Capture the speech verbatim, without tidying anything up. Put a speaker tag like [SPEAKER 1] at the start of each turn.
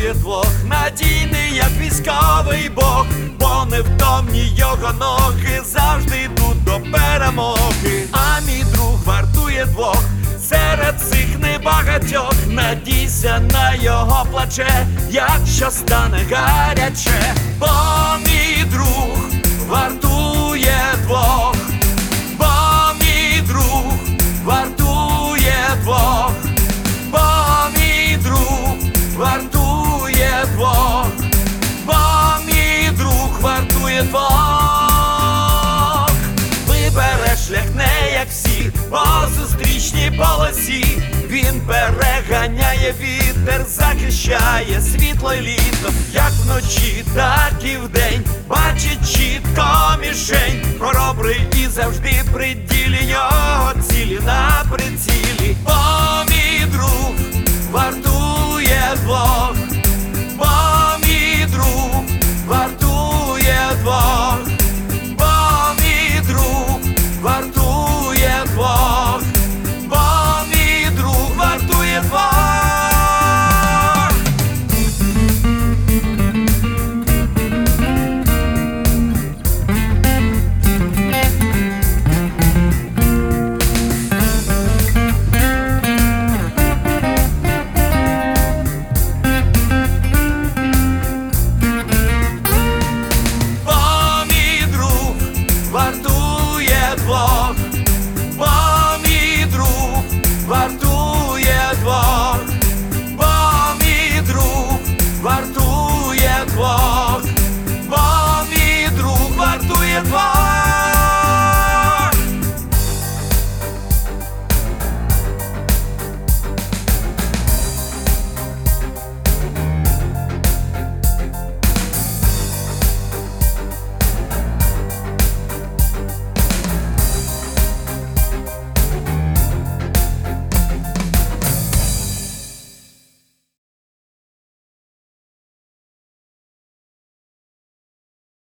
[SPEAKER 1] вартує двох, надійний, як військовий бог, бо невтомні його ноги завжди йдуть до перемоги. А мій друг вартує двох, серед цих небагатьох, надійся на його плече, якщо стане гаряче, бо мій друг вартує двох, бо мій друг вартує двох, бо мій друг вартує двох, бо мій друг вартує двох. Вибере шлях не як всі, по зустрічній полосі, він переганяє вітер, захищає світло й літо, як вночі, так і вдень, бачить чітко мішень, хоробрий і завжди при ділі, його цілі на приціл.